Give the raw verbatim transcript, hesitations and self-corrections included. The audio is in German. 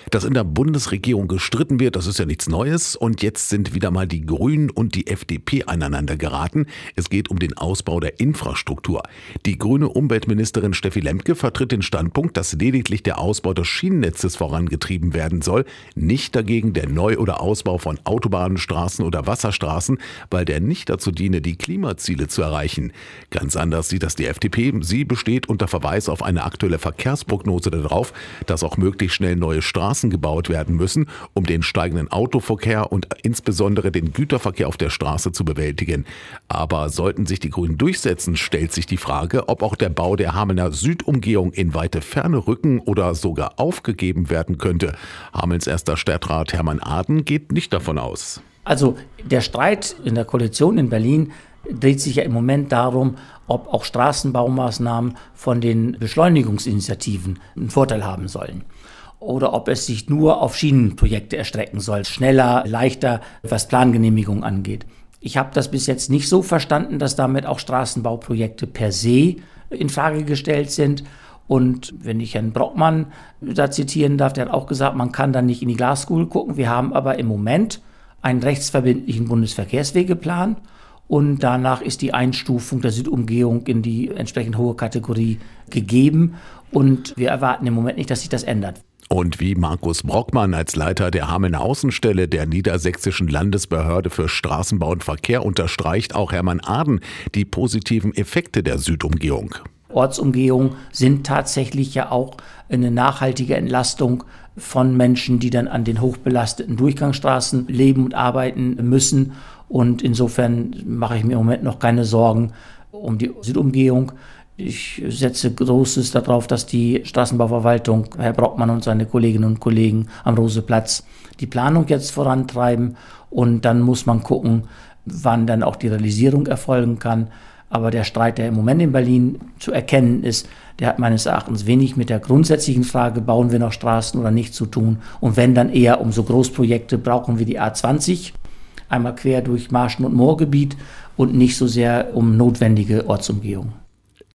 Dass in der Bundesregierung gestritten wird, das ist ja nichts Neues. Und jetzt sind wieder mal die Grünen und die F D P aneinander geraten. Es geht um den Ausbau der Infrastruktur. Die grüne Umweltministerin Steffi Lemke vertritt den Standpunkt, dass lediglich der Ausbau des Schienennetzes vorangetrieben werden soll, nicht dagegen der Neu- oder Ausbau von Autobahnen, Straßen oder Wasserstraßen, weil der nicht dazu diene, die Klimaziele zu erreichen. Ganz anders sieht das die F D P. Sie besteht unter Verweis auf eine aktuelle Verkehrsprognose darauf, dass auch möglichst schnell neue Straßen gebaut werden müssen, um den steigenden Autoverkehr und insbesondere den Güterverkehr auf der Straße zu bewältigen. Aber sollten sich die Grünen durchsetzen, stellt sich die Frage, ob auch der Bau der Hamelner Südumgehung in weite Ferne rücken oder sogar aufgegeben werden könnte. Hamelns erster Stadtrat Hermann Aden geht nicht davon aus. Also der Streit in der Koalition in Berlin dreht sich ja im Moment darum, ob auch Straßenbaumaßnahmen von den Beschleunigungsinitiativen einen Vorteil haben sollen. Oder ob es sich nur auf Schienenprojekte erstrecken soll, schneller, leichter, was Plangenehmigung angeht. Ich habe das bis jetzt nicht so verstanden, dass damit auch Straßenbauprojekte per se in Frage gestellt sind. Und wenn ich Herrn Brockmann da zitieren darf, der hat auch gesagt, man kann da nicht in die Glaskugel gucken. Wir haben aber im Moment einen rechtsverbindlichen Bundesverkehrswegeplan und danach ist die Einstufung der Südumgehung in die entsprechend hohe Kategorie gegeben. Und wir erwarten im Moment nicht, dass sich das ändert. Und wie Markus Brockmann als Leiter der Hamelner Außenstelle der Niedersächsischen Landesbehörde für Straßenbau und Verkehr unterstreicht auch Hermann Aden die positiven Effekte der Südumgehung. Ortsumgehungen sind tatsächlich ja auch eine nachhaltige Entlastung von Menschen, die dann an den hochbelasteten Durchgangsstraßen leben und arbeiten müssen. Und insofern mache ich mir im Moment noch keine Sorgen um die Südumgehung. Ich setze Großes darauf, dass die Straßenbauverwaltung, Herr Brockmann und seine Kolleginnen und Kollegen am Roseplatz die Planung jetzt vorantreiben. Und dann muss man gucken, wann dann auch die Realisierung erfolgen kann. Aber der Streit, der im Moment in Berlin zu erkennen ist, der hat meines Erachtens wenig mit der grundsätzlichen Frage, bauen wir noch Straßen oder nicht, zu tun. Und wenn dann eher um so Großprojekte, brauchen wir die A zwanzig, einmal quer durch Marschen- und Moorgebiet und nicht so sehr um notwendige Ortsumgehung.